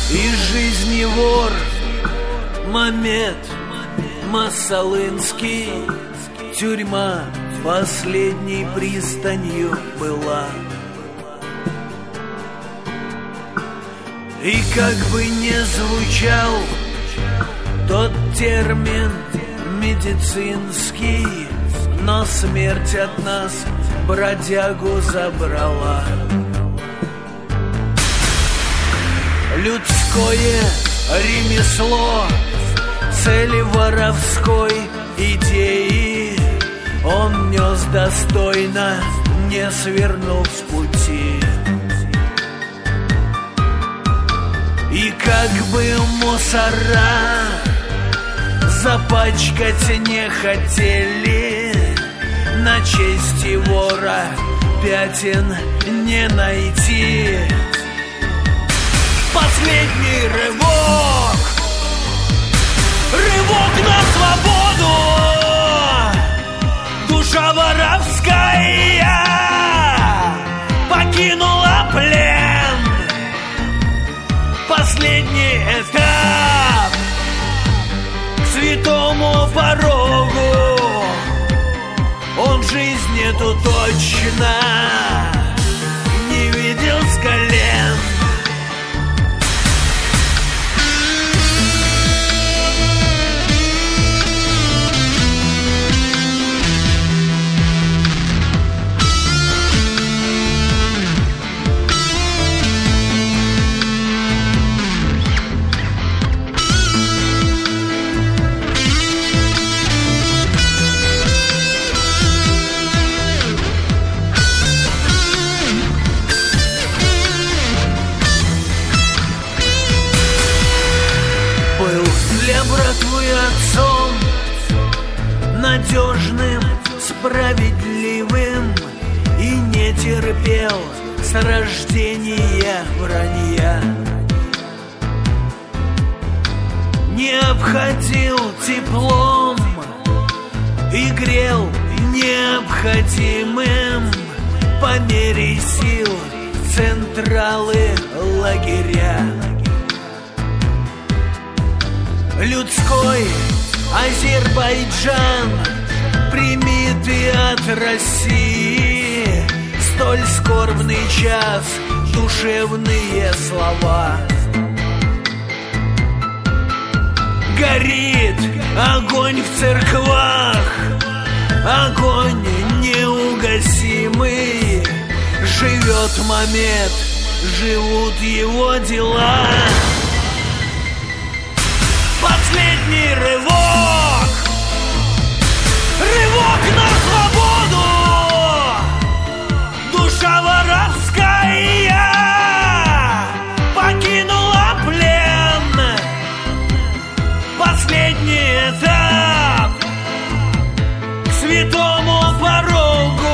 Из жизни вор Мамед Масалынский. Тюрьма последней пристанью была. И как бы не звучал тот термин медицинский, но смерть от нас бродягу забрала. Людское ремесло цели воровской идеи он нес достойно, не свернув с пути. И как бы мусора запачкать не хотели, на чести вора пятен не найти. Последний рывок, рывок на свободу. Душа воровская покинула плен. Последний этап к святому порогу. Он жизнь эту точно не видел с колен. Отцом надежным, справедливым, и не терпел с рождения вранья. Не обходил теплом и грел необходимым по мере сил централы лагеря. Людской Азербайджан, прими ты от России столь скорбный час, душевные слова. Горит огонь в церквах, огонь неугасимый. Живет Мамед, живут его дела. Последний рывок, рывок на свободу. Душа воровская покинула плен. Последний этап к святому порогу.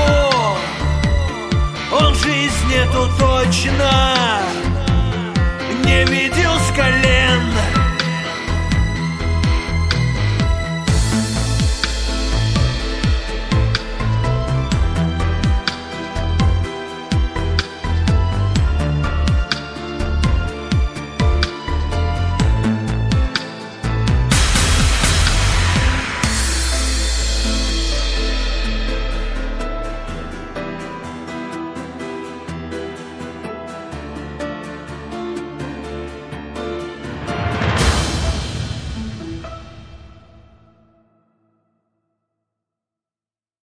Он жизнь эту точно не видел